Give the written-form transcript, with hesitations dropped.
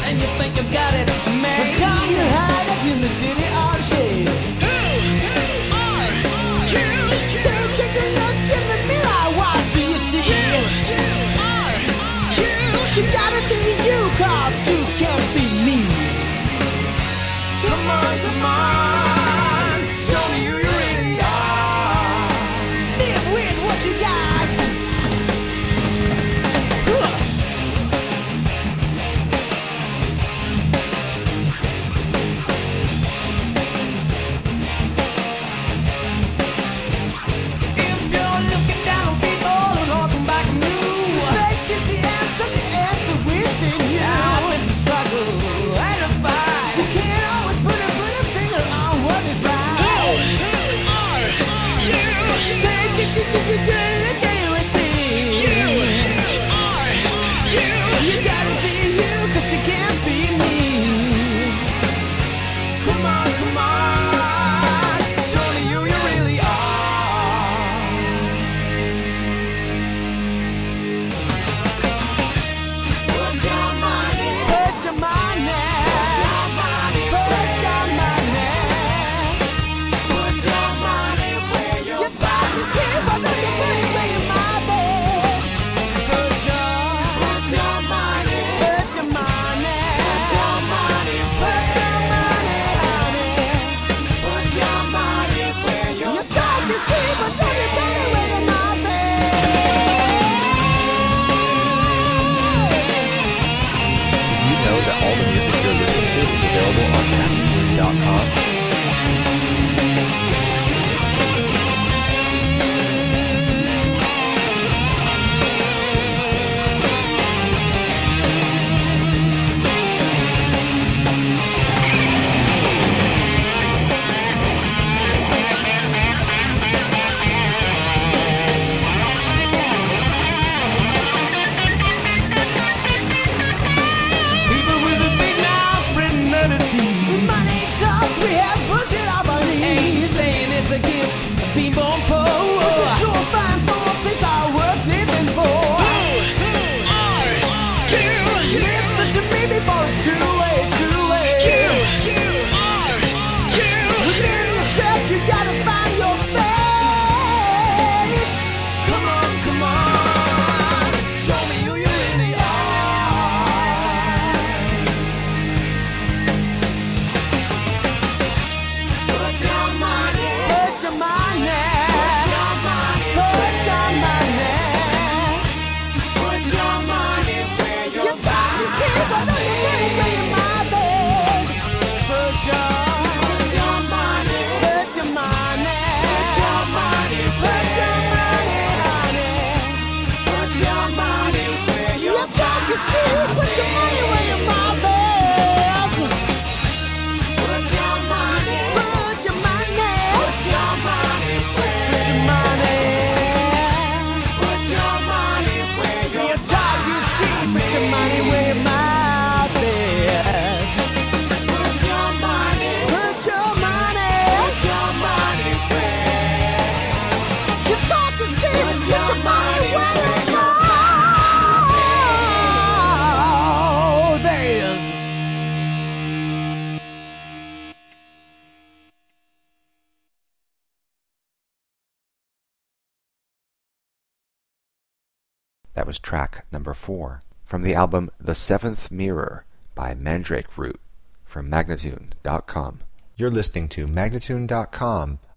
and you think you've got it made. Come to hide it in the city of shade. Who are you? Take a look in the mirror, what do you see? Who are you? You gotta be you, 'cause you can't be me. Come on, come on, show me who you really are. Live with what you got. That was track number 4 from the album The Seventh Mirror by Mandrake Root from Magnatune.com. You're listening to Magnatune.com